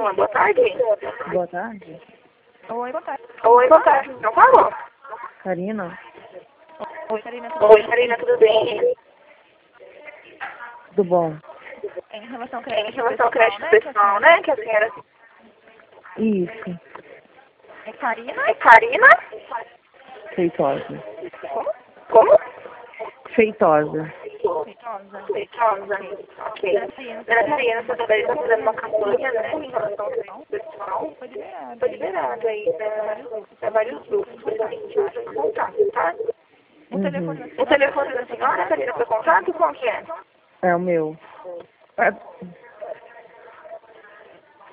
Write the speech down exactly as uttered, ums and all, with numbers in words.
Uma boa tarde. Boa tarde. Oi, boa tarde. Oi, boa tarde. Não falou? Karina? Oi, Karina, tudo Oi, Karina, tudo bem? Tudo bom? bem? Em relação ao Em crédito relação ao pessoal, crédito né? Que a pessoal, senhora... né? Que a senhora... Isso. É Karina? É Karina? Feitosa. Como? Como? Feitosa. Feitosa. Feitosa. Ok. Dona Karina, Dona Karina, você também está fazendo uma campanha, né? Em relação ao crédito pessoal. foi liberado Foi aí. liberado aí para vários grupos. Por isso a gente entra em contato, tá? O telefone da O senhora? telefone da senhora, Karina, para contato, qual que é? É o meu. É,